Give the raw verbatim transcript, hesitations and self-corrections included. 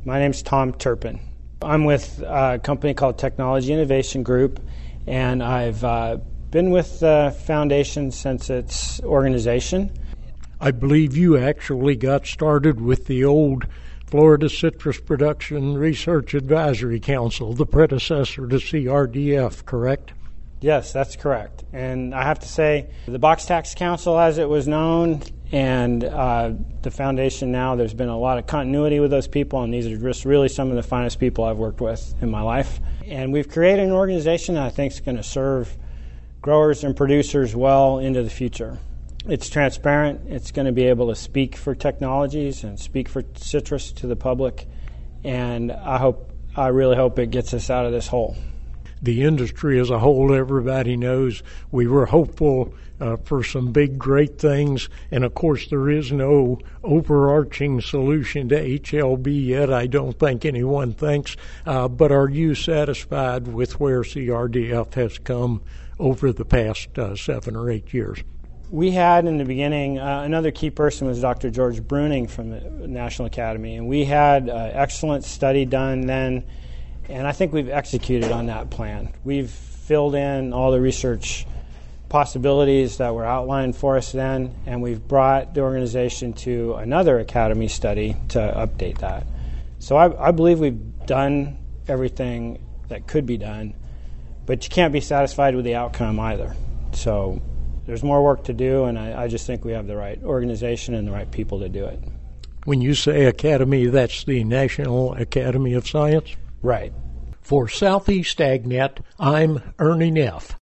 My name's Tom Turpin. I'm with a company called Technology Innovation Group, and I've uh, been with the foundation since its organization. I believe you actually got started with the old Florida Citrus Production Research Advisory Council, the predecessor to C R D F, correct? Yes, that's correct. And I have to say, the Box Tax Council, as it was known, and uh, the foundation now, there's been a lot of continuity with those people, and these are just really some of the finest people I've worked with in my life. And we've created an organization that I think is going to serve growers and producers well into the future. It's transparent. It's going to be able to speak for technologies and speak for citrus to the public, and I hope, I really hope it gets us out of this hole. The industry as a whole, everybody knows we were hopeful uh, for some big, great things. And, of course, there is no overarching solution to H L B yet, I don't think anyone thinks. Uh, but are you satisfied with where C R D F has come over the past uh, seven or eight years? We had in the beginning, uh, another key person was Doctor George Bruning from the National Academy. And we had an excellent study done then. And I think we've executed on that plan. We've filled in all the research possibilities that were outlined for us then, and we've brought the organization to another Academy study to update that. So I, I believe we've done everything that could be done, but you can't be satisfied with the outcome either. So there's more work to do, and I, I just think we have the right organization and the right people to do it. When you say Academy, that's the National Academy of Science? Right. For Southeast AgNet, I'm Ernie Neff.